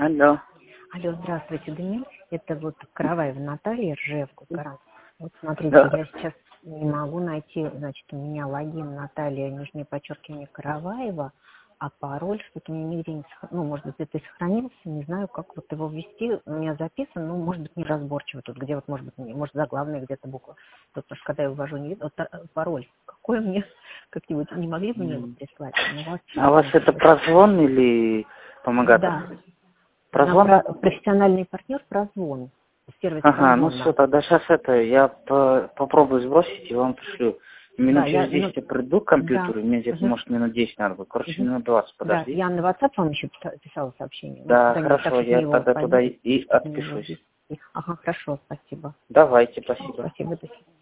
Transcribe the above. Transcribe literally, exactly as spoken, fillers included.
Алло. Алло, здравствуйте, Даниил. Это вот Караваева Наталья, Ржев, Гарант. Вот смотрите, Да. я сейчас не могу найти, значит, у меня логин Наталья, нижнее подчеркивание, Караваева, а пароль что-то у меня нигде не сохранился. Ну, может быть, это и сохранился, не знаю, как вот его ввести. У меня записан, ну, может быть, неразборчиво тут, где вот, может быть, не- может, заглавная где-то буква. Тут, потому что когда я ввожу, не видно. Вот та- пароль. Какой мне, как-нибудь, не могли бы мне его М. прислать? На А у WhatsApp, вас может это быть. прозвон или помогатор? Да, на Прозвон? про- профессиональный партнер прозвон. Сервис Ага, ну все, прозвона. тогда сейчас это, я по- попробую сбросить и вам пришлю. Да, Минут я, через ну, десять я приду к да, компьютеру, мне где-то, мгм, может, минут десять надо будет. Короче, мгм. минут двадцать Да, подождите. я на WhatsApp вам еще писа- писала сообщение. Ну, Да, куда-нибудь так, хорошо, чтобы я мне его тогда туда поймать, и и чтобы мне его отпишусь. ввести. Ага, хорошо, спасибо. Давайте, спасибо. Спасибо, до свидания.